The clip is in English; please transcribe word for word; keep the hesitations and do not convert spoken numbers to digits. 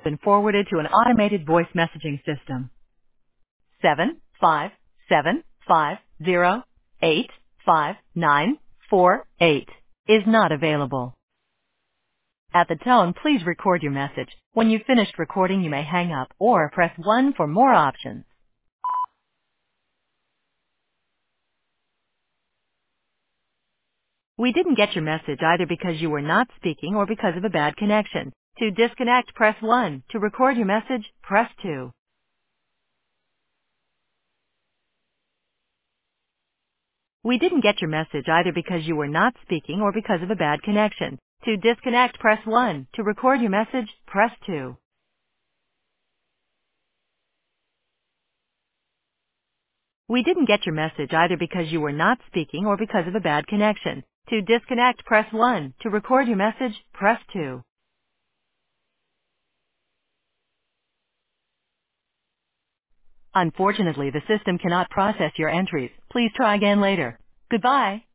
Been forwarded to an automated voice messaging system. Seven five seven five zero eight five nine four eight is not available. At the tone, please record your message. When you've finished recording, you may hang up or press one for more options. We didn't get your message either because you were not speaking or because of a bad connection. To disconnect, press one. To record your message, press two. We didn't get your message either because you were not speaking or because of a bad connection. To disconnect, press one. To record your message, press two. We didn't get your message either because you were not speaking or because of a bad connection. To disconnect, press one. To record your message, press two. Unfortunately, the system cannot process your entries. Please try again later. Goodbye.